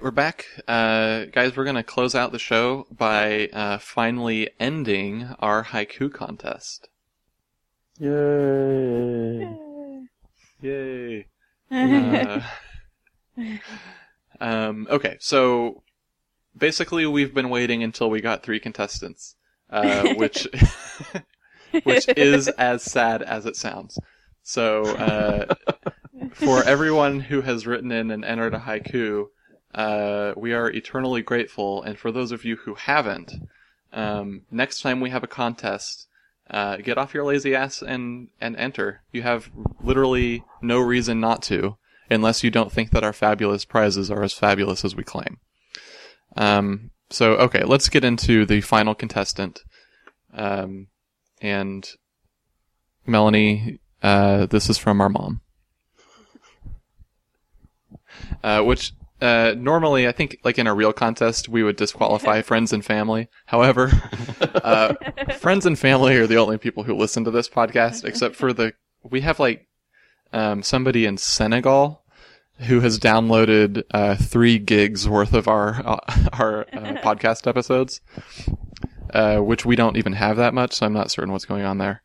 we're back. Guys, we're going to close out the show by finally ending our haiku contest. Yay! Yay! Okay, so basically we've been waiting until we got 3 contestants, which which is as sad as it sounds. So for everyone who has written in and entered a haiku, we are eternally grateful, and for those of you who haven't, next time we have a contest, get off your lazy ass and enter. You have literally no reason not to, unless you don't think that our fabulous prizes are as fabulous as we claim. So, okay, let's get into the final contestant. And Melanie, this is from our mom. Which, normally, I think, like in a real contest, we would disqualify friends and family. However, friends and family are the only people who listen to this podcast, except for we have somebody in Senegal who has downloaded 3 gigs worth of our podcast episodes, which we don't even have that much, so I'm not certain what's going on there.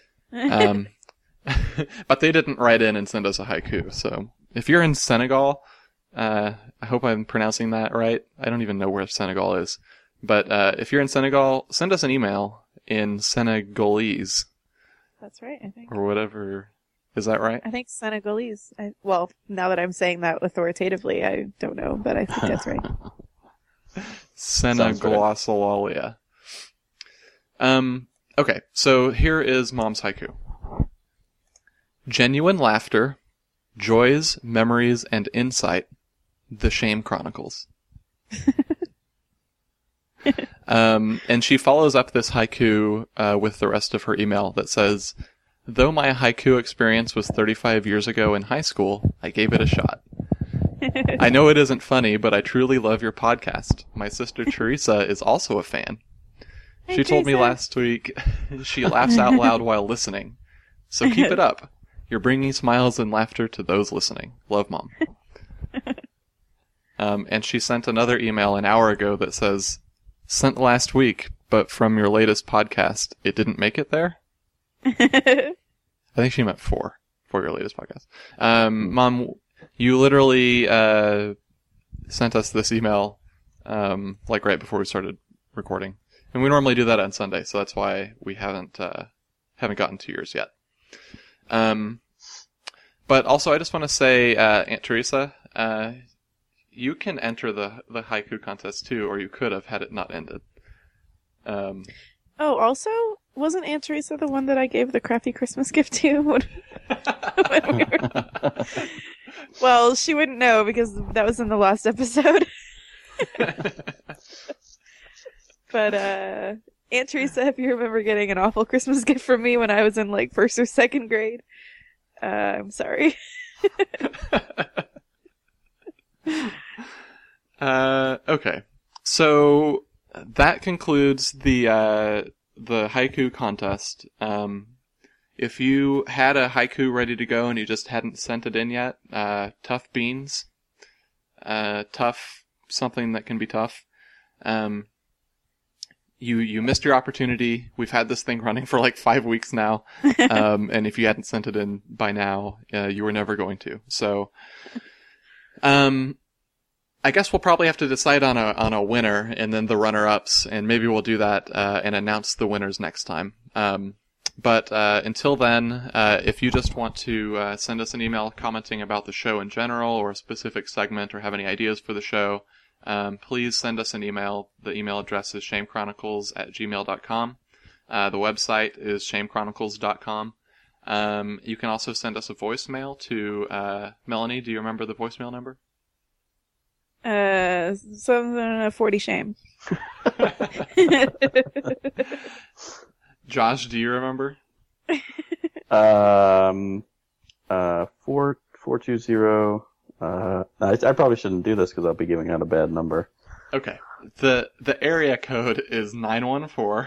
But they didn't write in and send us a haiku, so if you're in Senegal, I hope I'm pronouncing that right. I don't even know where Senegal is. But if you're in Senegal, send us an email in Senegalese. That's right, I think. Or whatever. Is that right? I think Senegalese. Well, now that I'm saying that authoritatively, I don't know, but I think that's right. Seneglosolalia. Okay, so here is Mom's haiku. Genuine laughter, joys, memories, and insight. The Shame Chronicles. And she follows up this haiku with the rest of her email that says, though my haiku experience was 35 years ago in high school, I gave it a shot. I know it isn't funny, but I truly love your podcast. My sister Teresa is also a fan. Hey, She told me Teresa. last week she laughs out loud while listening. So keep it up. You're bringing smiles and laughter to those listening. Love, Mom. And she sent another email an hour ago that says, sent last week, but from your latest podcast, it didn't make it there? I think she meant for your latest podcast. Mom, you literally sent us this email right before we started recording. And we normally do that on Sunday, so that's why we haven't gotten to yours yet. But also, I just want to say, Aunt Teresa, you can enter the haiku contest too, or you could have had it not ended. Oh, also, wasn't Aunt Teresa the one that I gave the crappy Christmas gift to? when we were... Well, she wouldn't know because that was in the last episode. But, Aunt Teresa, if you remember getting an awful Christmas gift from me when I was in, 1st or 2nd grade, I'm sorry. Okay. So, that concludes the haiku contest. If you had a haiku ready to go and you just hadn't sent it in yet, tough beans. Tough, something that can be tough. You missed your opportunity. We've had this thing running for 5 weeks now. And if you hadn't sent it in by now, you were never going to. So, I guess we'll probably have to decide on a winner and then the runner-ups, and maybe we'll do that, and announce the winners next time. But until then, if you just want to send us an email commenting about the show in general or a specific segment or have any ideas for the show, please send us an email. The email address is shamechronicles@gmail.com. The website is shamechronicles.com. You can also send us a voicemail to Melanie. Do you remember the voicemail number? 40 shame. Josh, do you remember? 420. I probably shouldn't do this because I'll be giving out a bad number. Okay. The area code is 914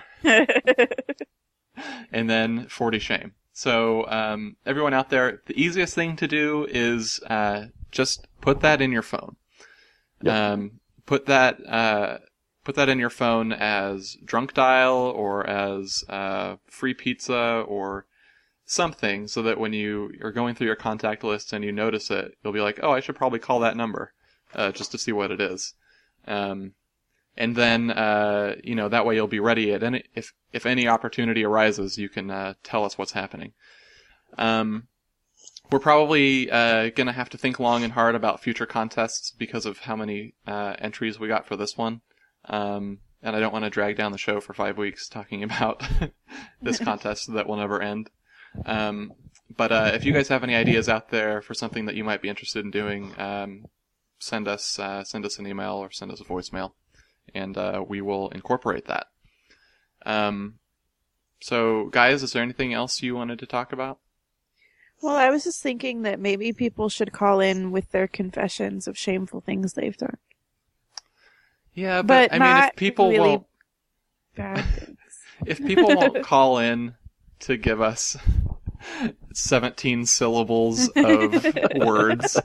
and then 40 shame. So, everyone out there, the easiest thing to do is just put that in your phone. Yep. Put that in your phone as drunk dial or as free pizza or something, so that when you are going through your contact list and you notice it, you'll be like, oh, I should probably call that number just to see what it is. And then that way you'll be ready at any if any opportunity arises, you can tell us what's happening. We're probably going to have to think long and hard about future contests because of how many entries we got for this one. And I don't want to drag down the show for 5 weeks talking about this contest that will never end. But if you guys have any ideas out there for something that you might be interested in doing, send us an email or send us a voicemail, and we will incorporate that. So, guys, is there anything else you wanted to talk about? Well, I was just thinking that maybe people should call in with their confessions of shameful things they've done. Yeah, but I mean, if people really won't, bad things. if people won't call in to give us 17 syllables of words,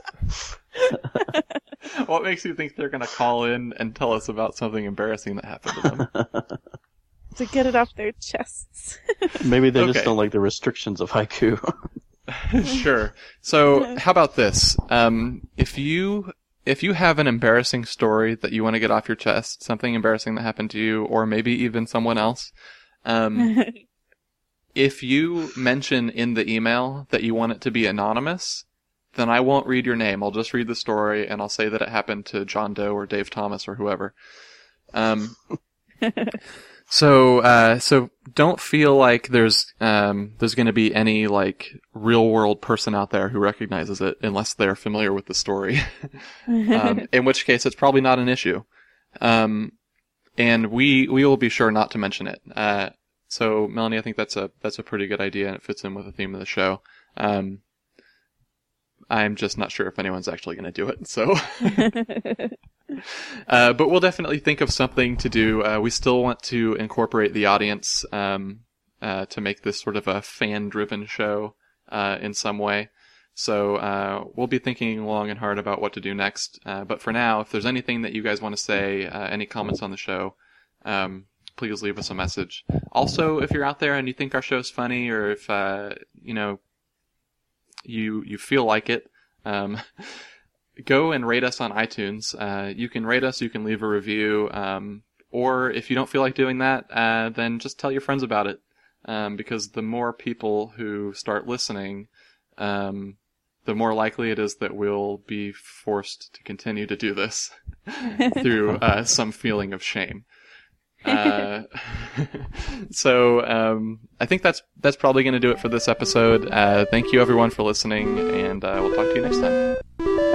what makes you think they're going to call in and tell us about something embarrassing that happened to them? To get it off their chests. Maybe they just don't like the restrictions of haiku. Sure. So, how about this? If you have an embarrassing story that you want to get off your chest, something embarrassing that happened to you, or maybe even someone else, if you mention in the email that you want it to be anonymous, then I won't read your name. I'll just read the story, and I'll say that it happened to John Doe or Dave Thomas or whoever. So don't feel like there's going to be any like real world person out there who recognizes it unless they're familiar with the story. In which case it's probably not an issue. And we will be sure not to mention it. So Melanie, I think that's a pretty good idea, and it fits in with the theme of the show. I'm just not sure if anyone's actually going to do it, so. But we'll definitely think of something to do. We still want to incorporate the audience to make this sort of a fan-driven show in some way. So we'll be thinking long and hard about what to do next. But for now, if there's anything that you guys want to say, any comments on the show, please leave us a message. Also, if you're out there and you think our show's funny, or if you feel like it, go and rate us on iTunes. You can rate us, you can leave a review, or if you don't feel like doing that, then just tell your friends about it. Because the more people who start listening, the more likely it is that we'll be forced to continue to do this through some feeling of shame. So I think that's probably going to do it for this episode. Thank you everyone for listening, and we'll talk to you next time.